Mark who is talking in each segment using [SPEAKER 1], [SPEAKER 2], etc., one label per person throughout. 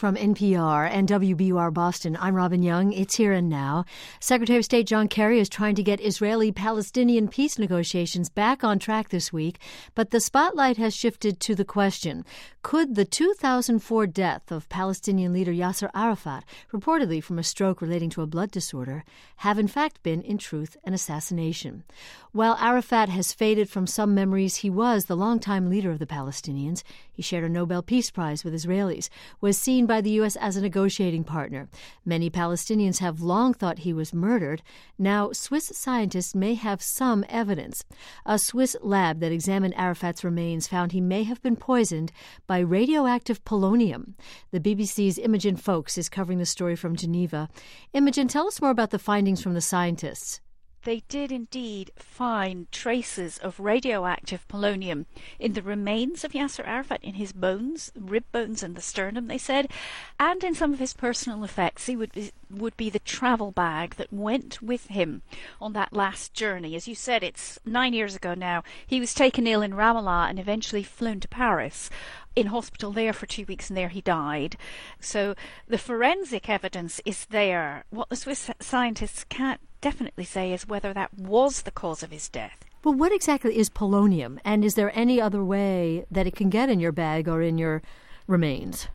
[SPEAKER 1] From NPR and WBUR Boston, I'm Robin Young. It's Here and Now. Secretary of State John Kerry is trying to get Israeli-Palestinian peace negotiations back on track this week, but the spotlight has shifted to the question, could the 2004 death of Palestinian leader Yasser Arafat, reportedly from a stroke relating to a blood disorder, have in fact been, in truth, an assassination? While Arafat has faded from some memories, he was the longtime leader of the Palestinians. He shared a Nobel Peace Prize with Israelis, was seen by the U.S. as a negotiating partner. Many Palestinians have long thought he was murdered. Now, Swiss scientists may have some evidence. A Swiss lab that examined Arafat's remains found he may have been poisoned by radioactive polonium. The BBC's Imogen Foulkes is covering the story from Geneva. Imogen, tell us more about the findings from the scientists.
[SPEAKER 2] They did indeed find traces of radioactive polonium in the remains of Yasser Arafat, in his bones, rib bones and the sternum, they said, and in some of his personal effects. He would be the travel bag that went with him on that last journey. As you said, it's 9 years ago now. He was taken ill in Ramallah and eventually flown to Paris. In hospital there for 2 weeks, and there he died. So the forensic evidence is there. What the Swiss scientists can't definitely say is whether that was the cause of his death.
[SPEAKER 1] Well, what exactly is polonium, and is there any other way that it can get in your bag or in your remains?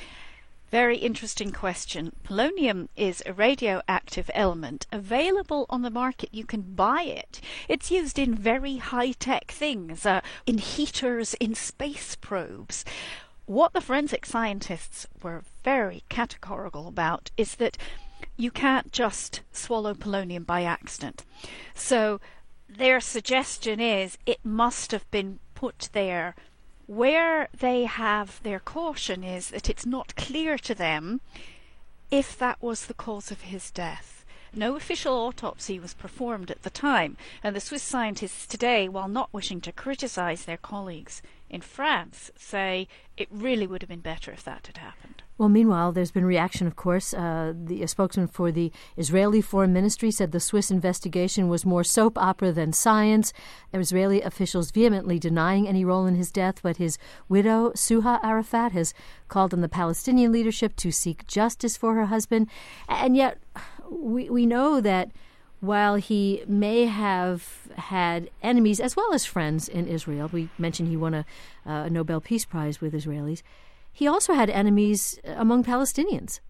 [SPEAKER 2] Very interesting question. Polonium is a radioactive element available on the market. You can buy it. It's used in very high-tech things, in heaters, in space probes. What the forensic scientists were very categorical about is that you can't just swallow polonium by accident. So their suggestion is it must have been put there. Where they have their caution is that it's not clear to them if that was the cause of his death. No official autopsy was performed at the time, and the Swiss scientists today, while not wishing to criticize their colleagues in France, say it really would have been better if that had happened.
[SPEAKER 1] Well, meanwhile, there's been reaction, of course. The spokesman for the Israeli Foreign Ministry said the Swiss investigation was more soap opera than science. Israeli officials vehemently denying any role in his death, but his widow, Suha Arafat, has called on the Palestinian leadership to seek justice for her husband. And yet, we know that while he may have had enemies as well as friends in Israel, we mentioned he won a Nobel Peace Prize with Israelis, he also had enemies among Palestinians.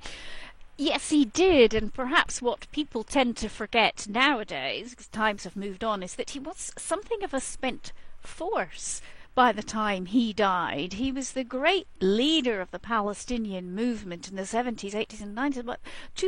[SPEAKER 2] Yes, he did, and perhaps what people tend to forget nowadays, because times have moved on, is that he was something of a spent force by the time he died. He was the great leader of the Palestinian movement in the 70s, 80s and 90s, but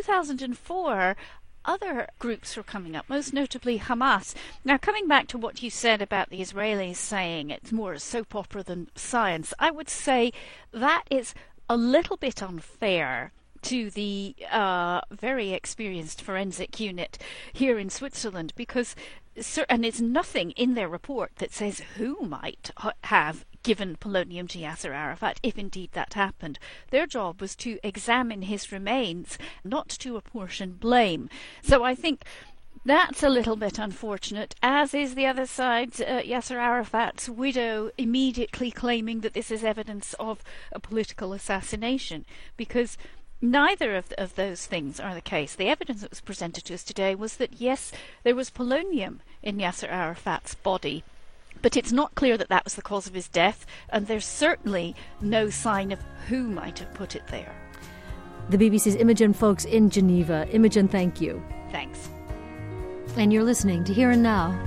[SPEAKER 2] 2004 other groups were coming up, most notably Hamas. Now, coming back to what you said about the Israelis saying it's more a soap opera than science, I would say that is a little bit unfair to the very experienced forensic unit here in Switzerland, because and there's nothing in their report that says who might have given polonium to Yasser Arafat, if indeed that happened. Their job was to examine his remains, not to apportion blame. So I think that's a little bit unfortunate, as is the other side, Yasser Arafat's widow immediately claiming that this is evidence of a political assassination, because neither of those things are the case. The evidence that was presented to us today was that, yes, there was polonium in Yasser Arafat's body, but it's not clear that that was the cause of his death, and there's certainly no sign of who might have put it there.
[SPEAKER 1] The BBC's Imogen Foulkes in Geneva. Imogen, thank you.
[SPEAKER 2] Thanks.
[SPEAKER 1] And you're listening to Here and Now.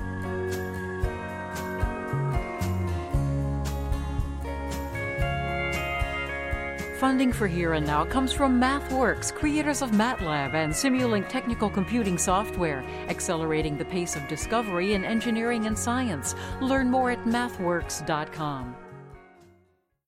[SPEAKER 3] Funding for Here and Now comes from MathWorks, creators of MATLAB and Simulink technical computing software, accelerating the pace of discovery in engineering and science. Learn more at mathworks.com.